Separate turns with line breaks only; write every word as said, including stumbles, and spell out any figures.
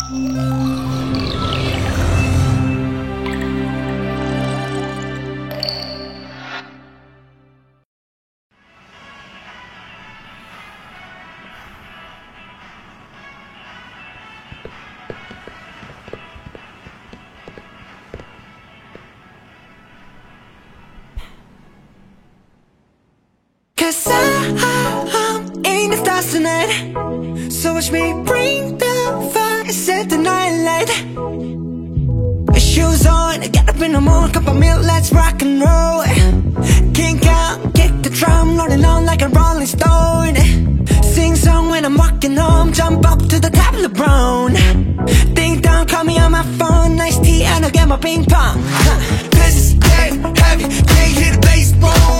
Cause I'm in the stars tonight, so watch me bring the fire, set the night light. Shoes on, get up in the morning, cup of milk, let's rock and roll. Kink out, kick the drum, rolling on like a rolling stone. Sing song when I'm walking home, jump up to the top of LeBron. Ding dong, call me on my phone, nice tea and I'll get my ping pong. This is dead heavy, can't hit the bass, boom.